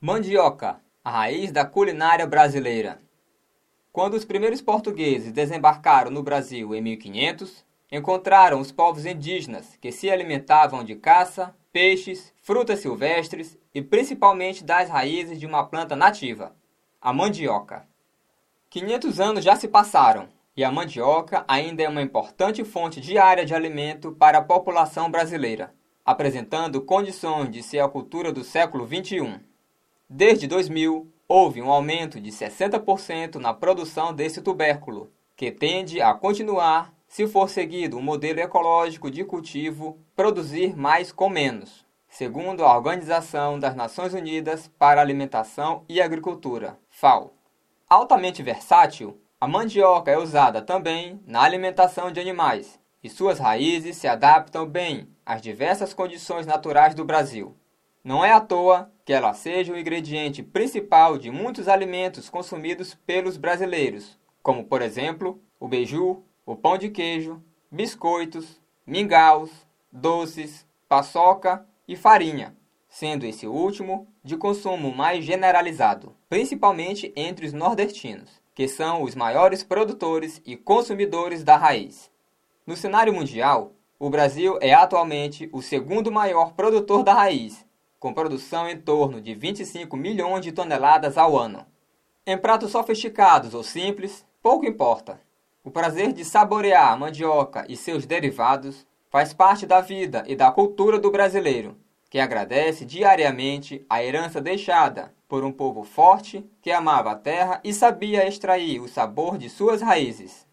Mandioca, a raiz da culinária brasileira. Quando os primeiros portugueses desembarcaram no Brasil em 1500, encontraram os povos indígenas que se alimentavam de caça, peixes, frutas silvestres e principalmente das raízes de uma planta nativa, a mandioca. 500 anos já se passaram e a mandioca ainda é uma importante fonte diária de alimento para a população brasileira, apresentando condições de ser a cultura do século XXI. Desde 2000, houve um aumento de 60% na produção desse tubérculo, que tende a continuar se for seguido um modelo ecológico de cultivo, produzir mais com menos, segundo a Organização das Nações Unidas para a Alimentação e Agricultura, FAO. Altamente versátil, a mandioca é usada também na alimentação de animais, e suas raízes se adaptam bem às diversas condições naturais do Brasil. Não é à toa que ela seja o ingrediente principal de muitos alimentos consumidos pelos brasileiros, como, por exemplo, o beiju, o pão de queijo, biscoitos, mingaus, doces, paçoca e farinha, sendo esse último de consumo mais generalizado, principalmente entre os nordestinos, que são os maiores produtores e consumidores da raiz. No cenário mundial, o Brasil é atualmente o segundo maior produtor da raiz, com produção em torno de 25 milhões de toneladas ao ano. Em pratos sofisticados ou simples, pouco importa. O prazer de saborear a mandioca e seus derivados faz parte da vida e da cultura do brasileiro, que agradece diariamente a herança deixada por um povo forte que amava a terra e sabia extrair o sabor de suas raízes.